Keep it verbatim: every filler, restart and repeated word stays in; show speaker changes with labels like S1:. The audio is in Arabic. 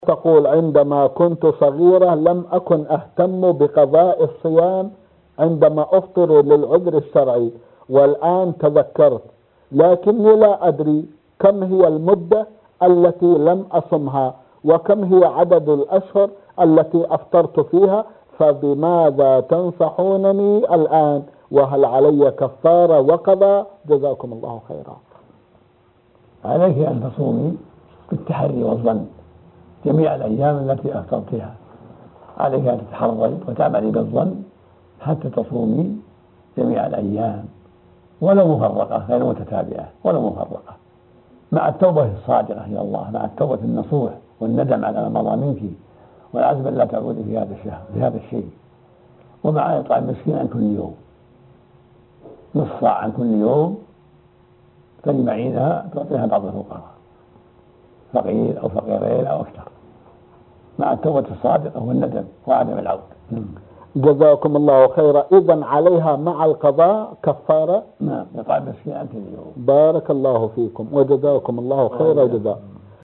S1: تقول عندما كنت صغيرة لم أكن أهتم بقضاء الصيام عندما أفطر للعذر الشرعي، والآن تذكرت، لكني لا أدري كم هي المدة التي لم أصمها وكم هي عدد الأشهر التي أفطرت فيها، فبماذا تنصحونني الآن؟ وهل علي كفارة وقضاء؟ جزاكم الله خيرا.
S2: عليك أن تصومي بالتحري والظن جميع الأيام التي أفطرتها، عليك أن تتحري وتعملي بالظن حتى تصومي جميع الأيام ولو مفرقة غير متتابعة، ولو مفرقة، مع التوبة الصادقة إلى الله، مع التوبة النصوح والندم على ما مضى منك والعزم لا تعودي في هذا الشهر بهذا الشيء، ومع إطعام مسكين عن كل يوم، نصف صاع عن كل يوم تجمعينها تعطيها بعض الفقراء، فقير أو فقيرين أو أكثر، مع التوبة الصادقة والندم وعدم العود.
S1: جزاكم الله خيرا. إذن عليها مع القضاء كفارة؟
S2: نعم، إطعام مسكين عن كل يوم.
S1: بارك الله فيكم وجزاكم الله خير الجزاء.